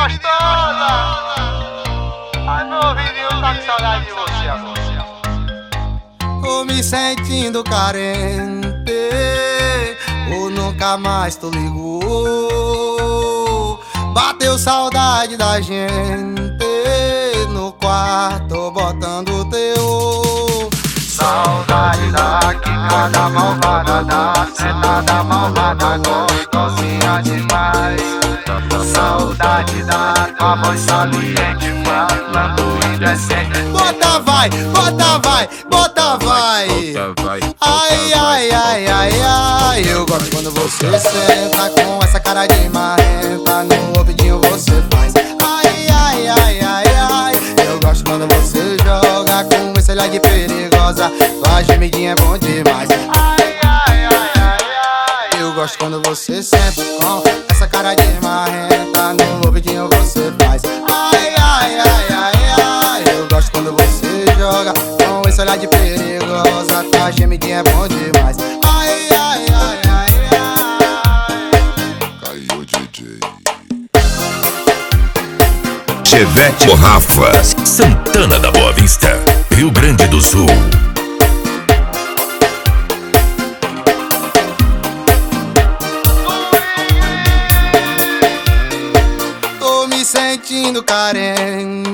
gostosa. Ai, meu ouvidinho tá com saudade de você, amor. Tô me sentindo carente, ou nunca mais tu ligou. Bateu saudade da gente no quarto botando teu. Saudade da quicada malvada, da sentada malvada, gostosinha demais. Saudade da tua voz saliente, falando indecente. Bota vai, bota vai, bota vai. Ai, ai, ai, ai, ai. Eu gosto quando você senta com essa cara de marrenta. No ouvidinho você faz. Ai, ai, ai, ai, ai. Eu gosto quando você joga com esse olhar de perigosa. Tua gemidinha é bom demais. Ai, ai, ai, ai, ai. Eu gosto quando você senta com essa cara de marrenta. No ouvidinho você faz. Ai, ai, ai, ai, ai. Eu gosto quando você joga com esse olhar de perigosa. Tua gemidinha é bom demais. Ai, ai, ai, ai, ai. Caiu DJ. Chevette Borrafa, Santana da Boa Vista, Rio Grande do Sul. Tô me sentindo carente,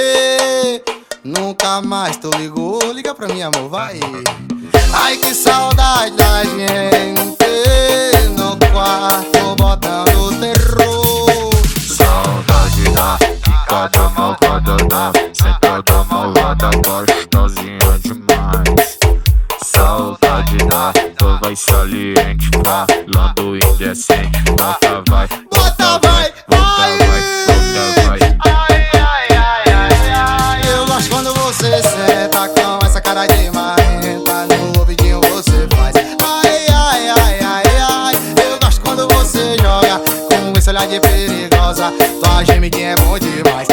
nunca mais tu ligou. Liga pra mim, amor, vai. Ai, que saudade da gente no quarto botando terror. Saudade da quicada malvada, da sentada malvada, gostosinha demais. Saudade da tua voz saliente, falando indecente. Bota vai, Bota vai, vai. bota vai. Ai, ai, ai, ai, ai. Eu gosto quando você senta com essa cara de marrenta. No ouvidinho você faz. Ai, ai, ai, ai, ai. Eu gosto quando você joga com esse olhar de perigosa. Tua gemidinha é bom demais.